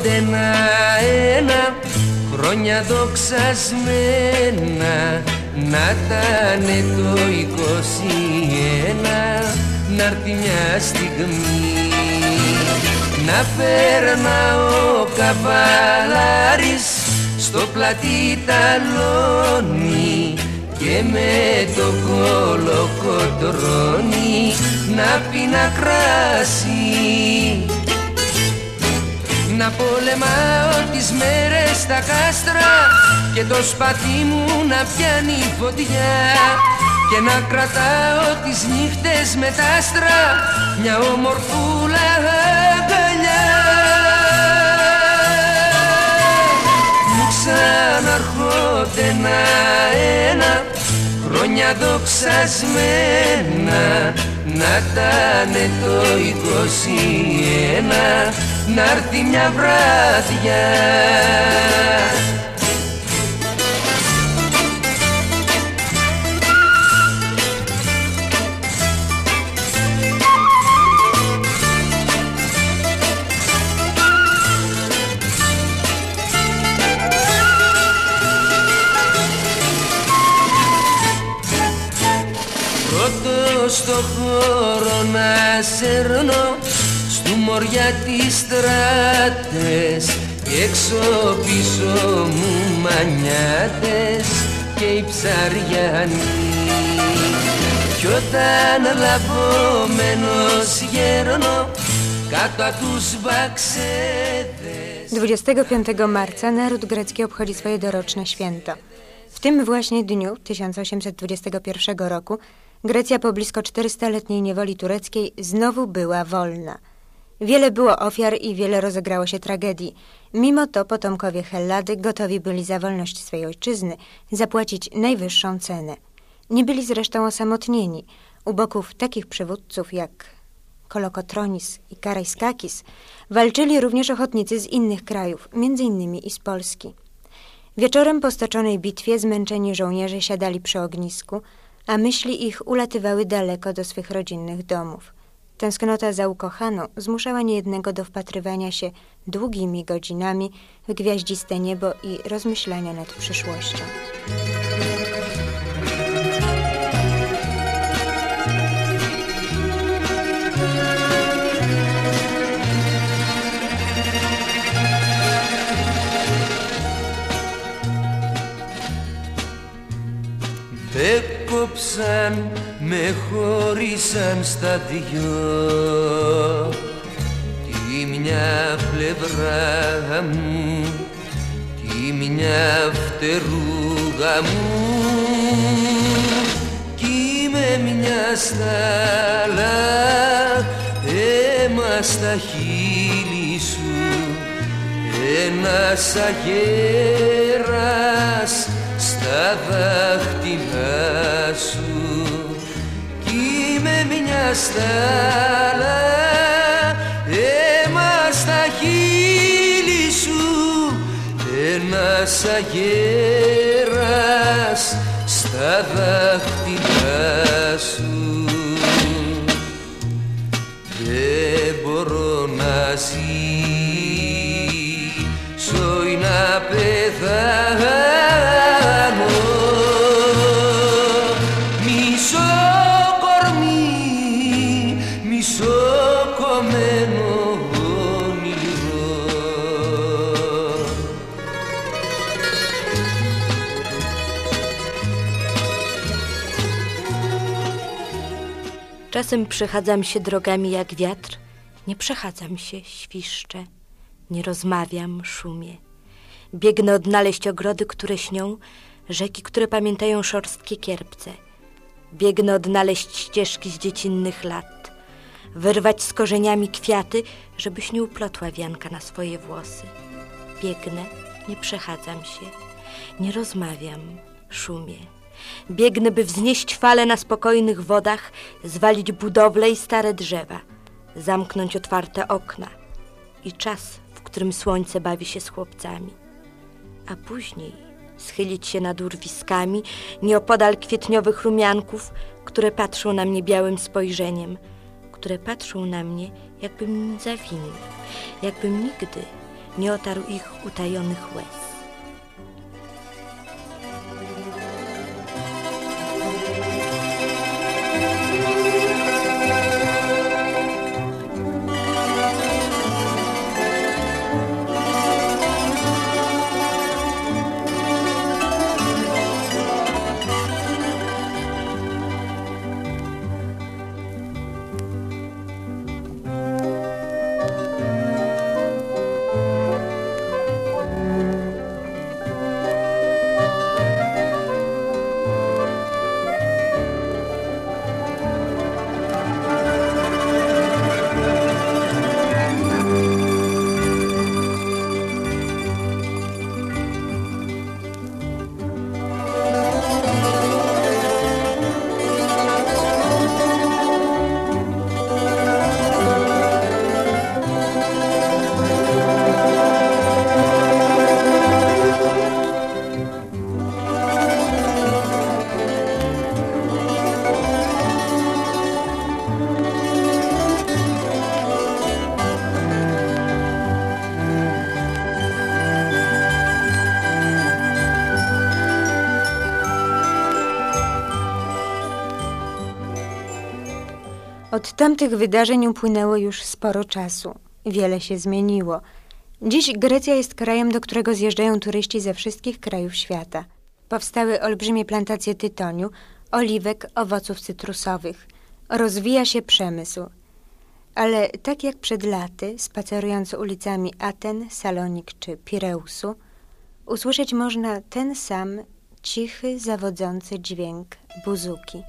έρχονται ένα-ένα, χρόνια δοξασμένα, να τανε το 21, να'ρθει μια στιγμή. Να φέρνα ο καβαλάρης στο πλατή ταλόνι και με το κολοκοτρώνει να πίνα κράσι. Να πολεμάω τις μέρες στα κάστρα και το σπαθί μου να πιάνει φωτιά και να κρατάω τις νύχτες με τα άστρα μια ομορφούλα αγκαλιά. Μου ξαναρχόνται ένα-ένα, χρόνια δοξασμένα, να τανε το 21, να'ρθει μια βράδια. Στο χώρο να σέρνω στου μωριά τις στράτες και έξω πίσω μου μανιάτες και οι ψαριανοί. Κι όταν λαβωμένος γέρνω κάτω από τους μπαξέδες. 25 marca naród grecki obchodzi swoje doroczne święto. W tym właśnie dniu 1821 roku Grecja po blisko 400-letniej niewoli tureckiej znowu była wolna. Wiele było ofiar i wiele rozegrało się tragedii. Mimo to potomkowie Hellady gotowi byli za wolność swej ojczyzny zapłacić najwyższą cenę. Nie byli zresztą osamotnieni. U boków takich przywódców jak Kolokotronis i Karaiskakis walczyli również ochotnicy z innych krajów, m.in. i z Polski. Wieczorem po stoczonej bitwie zmęczeni żołnierze siadali przy ognisku, a myśli ich ulatywały daleko do swych rodzinnych domów. Tęsknota za ukochaną zmuszała niejednego do wpatrywania się długimi godzinami w gwiaździste niebo i rozmyślania nad przyszłością. Έκοψαν, με χώρισαν στα δυο, τη μια πλευρά μου, τη μια φτερούγα μου, κι με μια στάλα αίμα στα χείλη σου, ένας αγέρας στα δάχτυλά σου, κι με μια στάλα αίμα στα χείλη σου, ένας αγέρας στα δάχτυλά σου. Δεν μπορώ να ζήσω ή να πεθάνω, Czasem przechadzam się drogami jak wiatr, nie przechadzam się, świszczę, nie rozmawiam, szumię. Biegnę odnaleźć ogrody, które śnią, rzeki, które pamiętają szorstkie kierpce. Biegnę odnaleźć ścieżki z dziecinnych lat, wyrwać z korzeniami kwiaty, żebyś nie uplotła wianka na swoje włosy. Biegnę, nie przechadzam się, nie rozmawiam, szumię. Biegnę, by wznieść fale na spokojnych wodach, zwalić budowle i stare drzewa, zamknąć otwarte okna i czas, w którym słońce bawi się z chłopcami. A później schylić się nad urwiskami, nieopodal kwietniowych rumianków, które patrzą na mnie białym spojrzeniem, które patrzą na mnie, jakbym im zawinny, jakbym nigdy nie otarł ich utajonych łez. Od tamtych wydarzeń upłynęło już sporo czasu. Wiele się zmieniło. Dziś Grecja jest krajem, do którego zjeżdżają turyści ze wszystkich krajów świata. Powstały olbrzymie plantacje tytoniu, oliwek, owoców cytrusowych. Rozwija się przemysł. Ale tak jak przed laty, spacerując ulicami Aten, Salonik czy Pireusu, usłyszeć można ten sam cichy, zawodzący dźwięk buzuki.